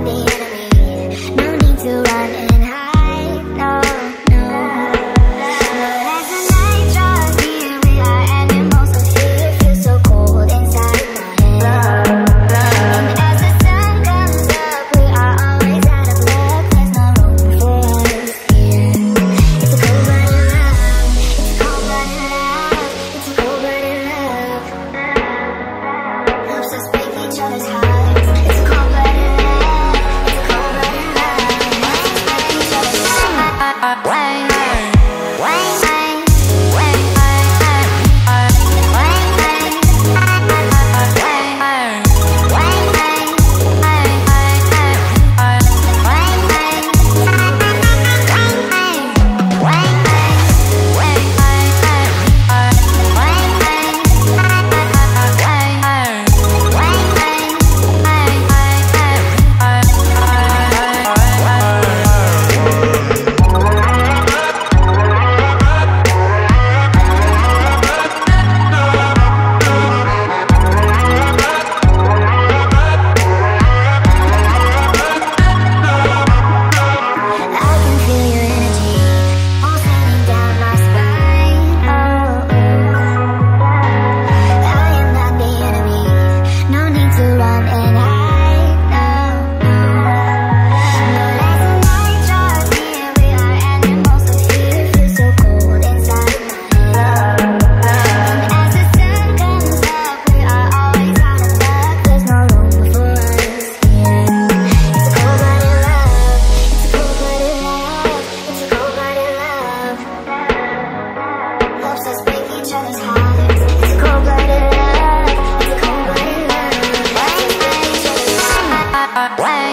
the enemy. No need to run and hide, no, no. But as the night draws near, we are animals of fear. Feels so cold inside my head. And as the sun comes up, we are always out of luck. There's no room for us here. It's a cold-blooded love. It's a cold-blooded love. It's a cold-blooded love. Helps us break each other's hearts. It's a cold-blooded love. It's a cold-blooded love. Helps us break each other's hearts. Wang, wang, wang, wang, wang.